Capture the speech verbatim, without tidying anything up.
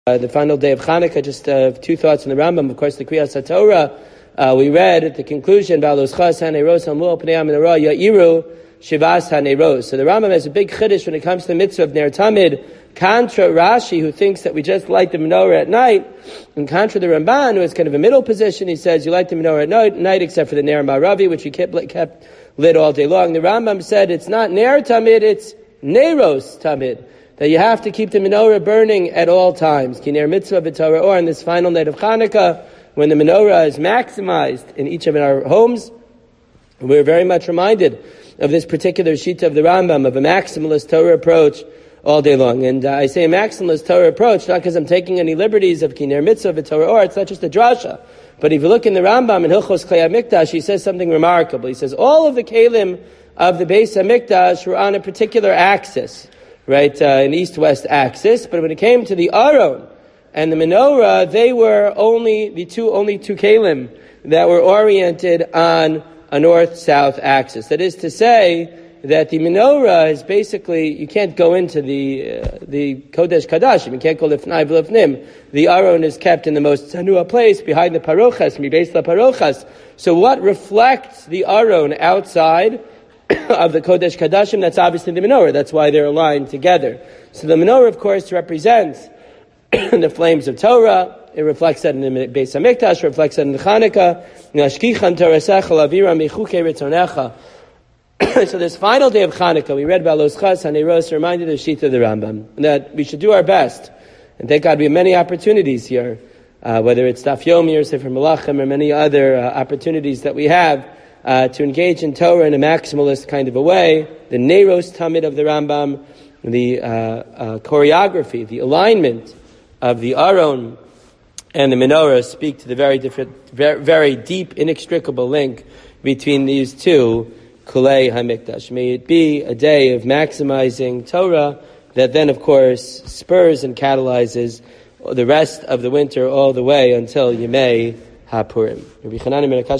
Uh, the final day of Hanukkah, just uh, two thoughts on the Rambam. Of course, the Kriyas HaTorah, uh, we read at the conclusion, Ba'alos Chas HaNeiros Hamul Pnei HaMenorah Ya'iru Shivas HaNeiros. So the Rambam has a big chiddush when it comes to the mitzvah of Ner Tamid, contra Rashi, who thinks that we just light the menorah at night, and contra the Ramban, who has kind of a middle position. He says you light the menorah at night, night except for the Ner Maravi, which he kept, kept lit all day long. The Rambam said it's not Ner Tamid, it's Neiros Tamid, that you have to keep the menorah burning at all times. Kiner mitzvah b'Torah, or on this final night of Hanukkah, when the menorah is maximized in each of our homes, we're very much reminded of this particular shita of the Rambam, of a maximalist Torah approach all day long. And uh, I say a maximalist Torah approach, not because I'm taking any liberties of Kiner mitzvah b'Torah, or it's not just a drasha. But if you look in the Rambam in Hilchos Klei HaMikdash, he says something remarkable. He says all of the kelim of the Beis HaMikdash were on a particular axis, right, uh, an east-west axis. But when it came to the Aron and the menorah, they were only the two, only two kelim that were oriented on a north-south axis. That is to say that the menorah is basically, you can't go into the uh, the Kodesh Kadashim, you can't go lifnai v'lifnim. The Aron is kept in the most tzanua place, behind the parochas, mibeis la parochas. So what reflects the Aron outside of the Kodesh Kadashim? That's obviously the menorah. That's why they're aligned together. So the menorah, of course, represents the flames of Torah. It reflects that in the Beis HaMikdash, reflects that in the Chanukah. So this final day of Chanukah, we read about Los Chas HaNeiros, reminded of Shita the Rambam, that we should do our best. And thank God we have many opportunities here, uh, whether it's Daf Yomi or Sefer Melachim or many other uh, opportunities that we have uh, to engage in Torah in a maximalist kind of a way. The Neiros Tamid of the Rambam, the uh, uh, choreography, the alignment of the Aron and the menorah speak to the very different, very, very deep, inextricable link between these two Kulei HaMikdash. May it be a day of maximizing Torah that then, of course, spurs and catalyzes the rest of the winter all the way until Yemei HaPurim.